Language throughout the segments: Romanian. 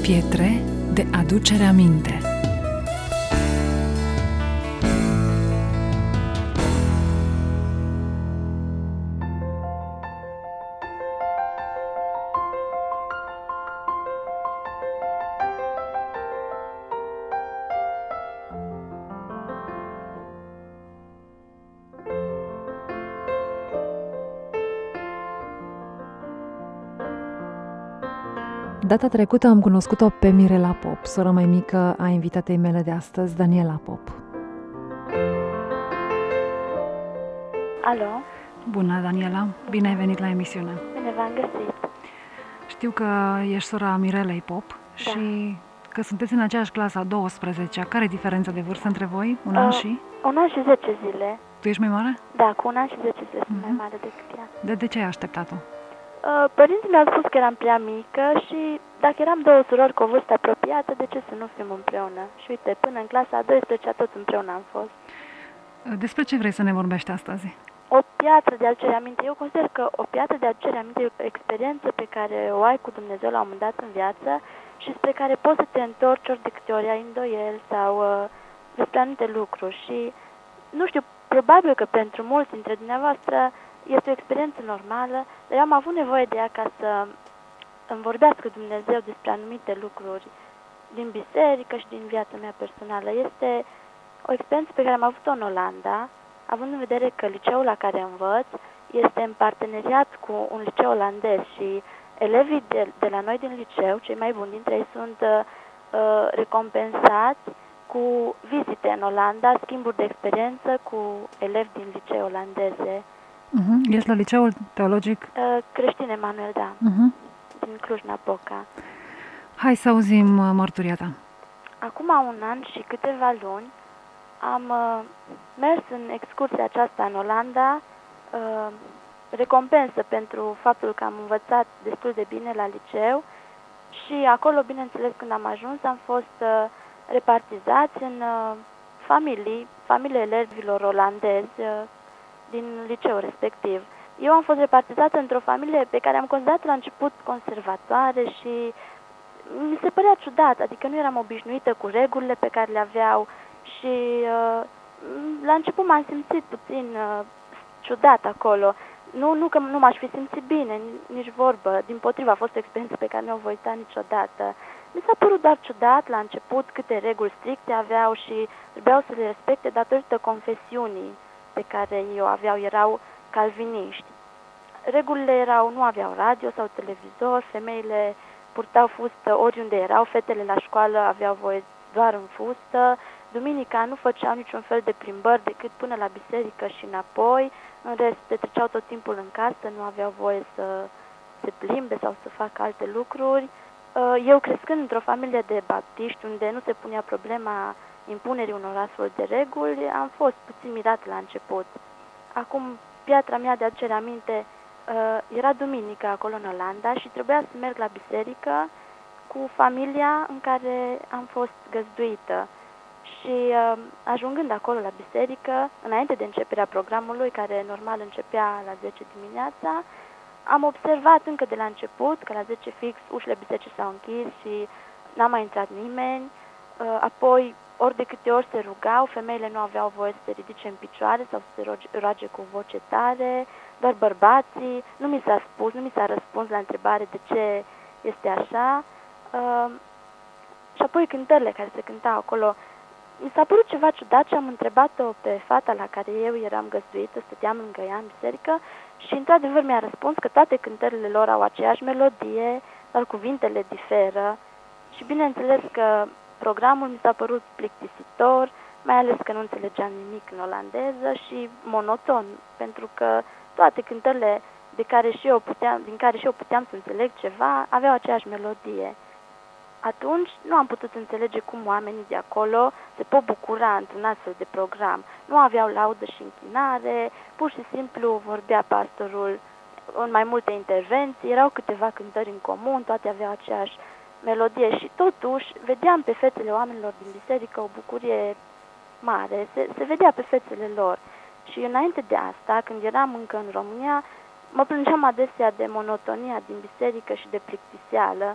Pietre de aducere aminte. Data trecută am cunoscut-o pe Mirela Pop, sora mai mică a invitatei mele de astăzi, Daniela Pop. Alo? Bună, Daniela! Bine ai venit la emisiune! Bine v-am găsit! Știu că ești sora Mirelei Pop și că sunteți în aceeași clasă a 12-a. Care e diferența de vârstă între voi? Un an și? Un an și 10 zile. Tu ești mai mare? Da, cu un an și 10 zile sunt mai mare decât ea. De ce ai așteptat-o? Părinții mi-au spus că eram prea mică și dacă eram două surori cu o vârstă apropiată, de ce să nu fim împreună? Și uite, până în clasa a 12-a tot împreună am fost. Despre ce vrei să ne vorbești astăzi? O piatră de aducere aminte. Eu consider că o piatră de aducere aminte e o experiență pe care o ai cu Dumnezeu la un moment dat în viață și spre care poți să te întorci ori de câte ori ai îndoieli sau despre anumite lucruri. Și, nu știu, probabil că pentru mulți dintre dumneavoastră este o experiență normală, dar eu am avut nevoie de ea ca să îmi vorbească Dumnezeu despre anumite lucruri din biserică și din viața mea personală. Este o experiență pe care am avut-o în Olanda, având în vedere că liceul la care învăț este în parteneriat cu un liceu olandez și elevii de la noi din liceu, cei mai buni dintre ei, sunt recompensați cu vizite în Olanda, schimburi de experiență cu elevi din licee olandeze. Ești la liceul teologic? Creștin Emanuel, da, din Cluj-Napoca. Hai să auzim mărturia ta. Acum un an și câteva luni am mers în excursia aceasta în Olanda, recompensă pentru faptul că am învățat destul de bine la liceu și acolo, bineînțeles, când am ajuns, am fost repartizați în familii elevilor olandezi din liceu respectiv. Eu am fost repartizată într-o familie pe care am considerat la început conservatoare și mi se părea ciudat, adică nu eram obișnuită cu regulile pe care le aveau și la început m-am simțit puțin ciudat acolo. Nu că nu m-aș fi simțit bine, nici vorbă, dimpotrivă, a fost o experiență pe care nu o voi uita niciodată. Mi s-a părut doar ciudat la început câte reguli stricte aveau și trebuiau să le respecte datorită confesiunii pe care ei o aveau, erau calviniști. Regulile nu aveau radio sau televizor, femeile purtau fustă oriunde erau, fetele la școală aveau voie doar în fustă, duminica nu făceau niciun fel de plimbări decât până la biserică și înapoi, în rest petreceau tot timpul în casă, nu aveau voie să se plimbe sau să facă alte lucruri. Eu crescând într-o familie de baptiști unde nu se punea problema impunerii unor astfel de reguli, am fost puțin mirat la început. Acum, piatra mea de aducere aminte era duminică acolo în Olanda și trebuia să merg la biserică cu familia în care am fost găzduită. Și ajungând acolo la biserică, înainte de începerea programului, care normal începea la 10 dimineața, am observat încă de la început că la 10 fix ușile bisericii s-au închis și n-a mai intrat nimeni. Apoi, ori de câte ori se rugau, femeile nu aveau voie să se ridice în picioare sau să se roage cu voce tare, doar bărbații. Nu mi s-a răspuns la întrebare de ce este așa. Și apoi cântările care se cântau acolo, mi s-a părut ceva ciudat și am întrebat-o pe fata la care eu eram găzduită, stăteam lângă ea în biserică și într-adevăr mi-a răspuns că toate cântările lor au aceeași melodie, dar cuvintele diferă și bineînțeles că programul mi s-a părut plictisitor, mai ales că nu înțelegeam nimic în olandeză și monoton, pentru că toate cântările din care și eu puteam să înțeleg ceva aveau aceeași melodie. Atunci nu am putut înțelege cum oamenii de acolo se pot bucura într-un astfel de program. Nu aveau laudă și închinare, pur și simplu vorbea pastorul în mai multe intervenții, erau câteva cântări în comun, toate aveau aceeași melodie și totuși vedeam pe fețele oamenilor din biserică o bucurie mare, se vedea pe fețele lor. Și înainte de asta, când eram încă în România, mă plângeam adesea de monotonia din biserică și de plictiseală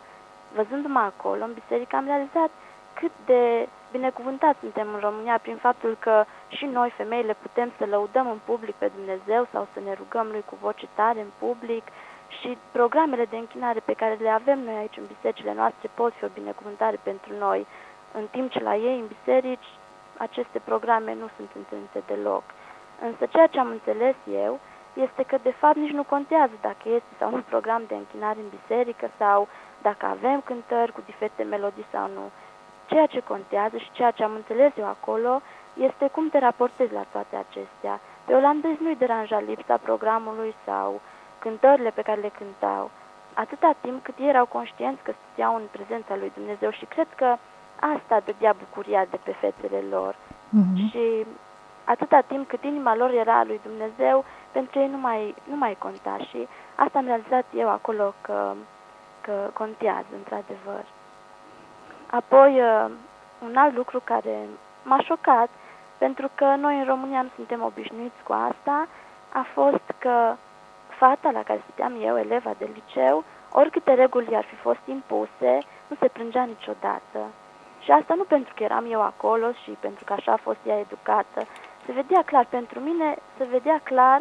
văzându-mă acolo, în biserică, am realizat cât de binecuvântați suntem în România prin faptul că și noi, femeile, putem să lăudăm în public pe Dumnezeu sau să ne rugăm Lui cu voce tare în public și programele de închinare pe care le avem noi aici în bisericile noastre pot fi o binecuvântare pentru noi, în timp ce la ei, în biserici, aceste programe nu sunt întâlnite deloc. Însă ceea ce am înțeles eu este că de fapt nici nu contează dacă este sau nu program de închinare în biserică sau dacă avem cântări cu diferite melodii sau nu. Ceea ce contează și ceea ce am înțeles eu acolo este cum te raportezi la toate acestea. Pe olandezi nu-i deranja lipsa programului sau cântările pe care le cântau, atâta timp cât ei erau conștienți că stăteau în prezența lui Dumnezeu și cred că asta dădea bucuria de pe fețele lor. Și atâta timp cât inima lor era a lui Dumnezeu, pentru ei nu mai conta și asta am realizat eu acolo că contează, într-adevăr. Apoi, un alt lucru care m-a șocat, pentru că noi în România nu suntem obișnuiți cu asta, a fost că fata la care stăteam eu, eleva de liceu, oricâte reguli i-ar fi fost impuse, nu se plângea niciodată. Și asta nu pentru că eram eu acolo și pentru că așa a fost ea educată. Se vedea clar, pentru mine se vedea clar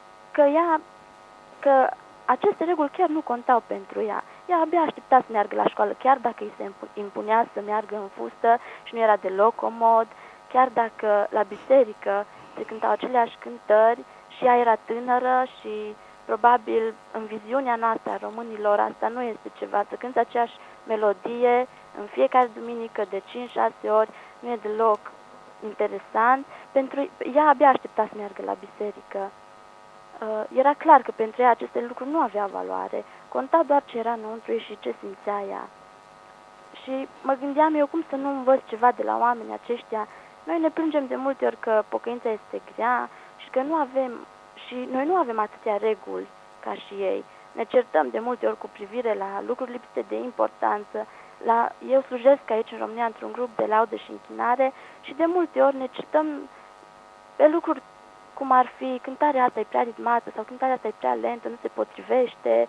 că aceste reguli chiar nu contau pentru ea. Ea abia aștepta să meargă la școală, chiar dacă îi se impunea să meargă în fustă și nu era deloc comod, chiar dacă la biserică se cântau aceleași cântări și ea era tânără și probabil în viziunea noastră a românilor asta nu este ceva, să cânți aceeași melodie în fiecare duminică de 5-6 ori nu e deloc interesant. Pentru ea abia aștepta să meargă la biserică. Era clar că pentru ea aceste lucruri nu aveau valoare, conta doar ce era înăuntru ei și ce simțea ea. Și mă gândeam eu cum să nu învăț ceva de la oamenii aceștia. Noi ne plângem de multe ori că pocăința este grea și că noi nu avem atâtea reguli ca și ei. Ne certăm de multe ori cu privire la lucruri lipsite de importanță. Eu slujesc aici în România într-un grup de laudă și închinare și de multe ori ne certăm pe lucruri cum ar fi cântarea asta e prea ritmată sau cântarea asta e prea lentă, nu se potrivește.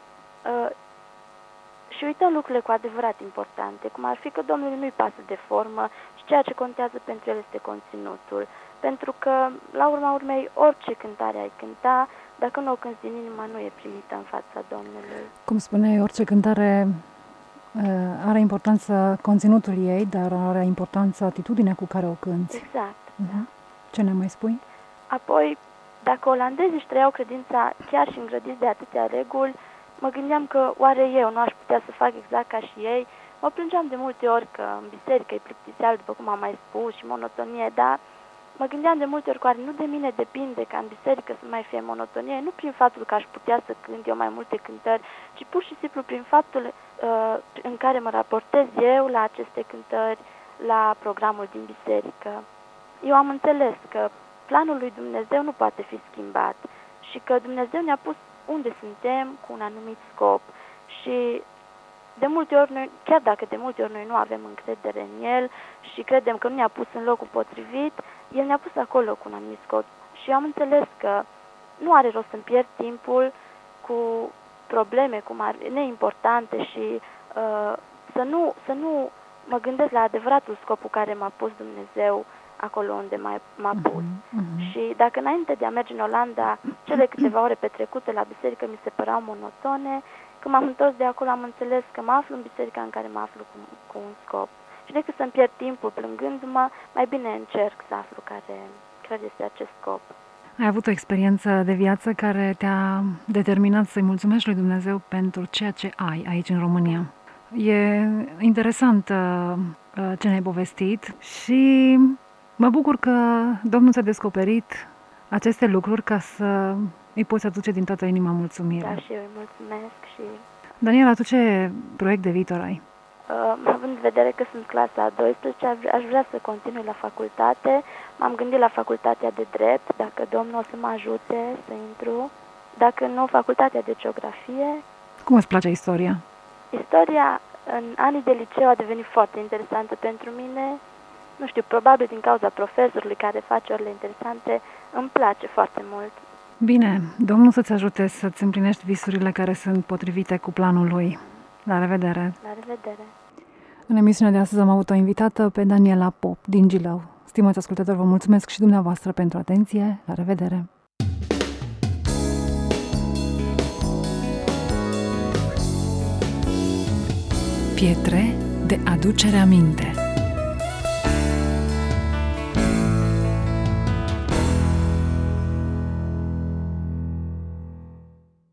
Și uităm lucrurile cu adevărat importante, cum ar fi că Domnului nu-i pasă de formă și ceea ce contează pentru el este conținutul. Pentru că, la urma urmei, orice cântare ai cânta, dacă nu o cânti din inimă, nu e primită în fața Domnului. Cum spuneai, orice cântare are importanță conținutul ei, dar are importanță atitudinea cu care o cânti. Exact. Da. Ce ne mai spui? Apoi, dacă olandezii își trăiau credința chiar și îngrădiți de atâtea reguli, mă gândeam că oare eu nu aș putea să fac exact ca și ei. Mă plângeam de multe ori că în biserică e plictiseală, după cum am mai spus, și monotonie, dar mă gândeam de multe ori că oare nu de mine depinde ca în biserică să mai fie monotonie, nu prin faptul că aș putea să cânt eu mai multe cântări, ci pur și simplu prin faptul în care mă raportez eu la aceste cântări, la programul din biserică. Eu am înțeles că planul lui Dumnezeu nu poate fi schimbat și că Dumnezeu ne-a pus unde suntem cu un anumit scop și de multe ori noi, chiar dacă de multe ori noi nu avem încredere în El și credem că nu ne-a pus în locul potrivit, El ne-a pus acolo cu un anumit scop și am înțeles că nu are rost să-mi pierd timpul cu probleme neimportante și să nu mă gândesc la adevăratul scop cu care m-a pus Dumnezeu acolo unde m-a pus. Și dacă înainte de a merge în Olanda, cele câteva ore petrecute la biserică mi se păreau monotone, când m-am întors de acolo am înțeles că mă aflu în biserica în care mă aflu cu un scop. Și decât să-mi pierd timpul plângându-mă, mai bine încerc să aflu care este acest scop. Ai avut o experiență de viață care te-a determinat să-i mulțumești lui Dumnezeu pentru ceea ce ai aici în România. E interesant ce ne-ai povestit și mă bucur că Domnul ți-a descoperit aceste lucruri ca să îi poți aduce din toată inima mulțumire. Da, și eu îi mulțumesc. Și Daniela, tu ce proiect de viitor ai? Având în vedere că sunt clasa a 12, aș vrea să continui la facultate. M-am gândit la facultatea de drept, dacă Domnul o să mă ajute să intru. Dacă nu, facultatea de geografie. Cum îți place istoria? Istoria în anii de liceu a devenit foarte interesantă pentru mine. Nu știu, probabil din cauza profesorului care face orele interesante, îmi place foarte mult. Bine, Domnul să-ți ajute să-ți împlinești visurile care sunt potrivite cu planul Lui. La revedere! La revedere! În emisiunea de astăzi am avut o invitată pe Daniela Pop din Gilău. Stimați ascultători, vă mulțumesc și dumneavoastră pentru atenție. La revedere! Pietre de aducere aminte.